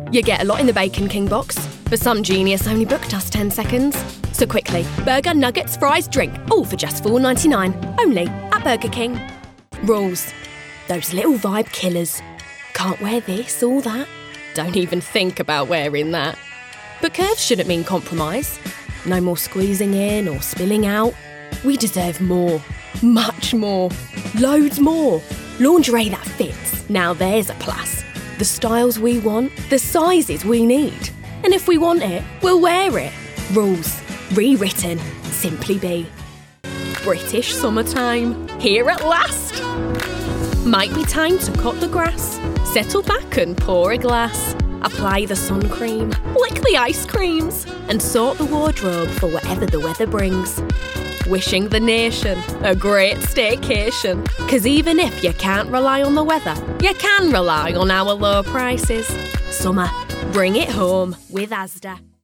You get a lot in the Bacon King box, but some genius only booked us 10 seconds. So quickly, burger, nuggets, fries, drink, all for just $4.99, only at Burger King. Rules. Those little vibe killers. Can't wear this or that. Don't even think about wearing that. But curves shouldn't mean compromise. No more squeezing in or spilling out. We deserve more. Much more. Loads more. Lingerie that fits. Now there's a plus. The styles we want, the sizes we need. And if we want it, we'll wear it. Rules. Rewritten. Simply be. British summertime. Here at last. Might be time to cut the grass. Settle back and pour a glass. Apply the sun cream. Lick the ice creams. And sort the wardrobe for whatever the weather brings. Wishing the nation a great staycation. 'Cause even if you can't rely on the weather, you can rely on our low prices. Summer, bring it home with Asda.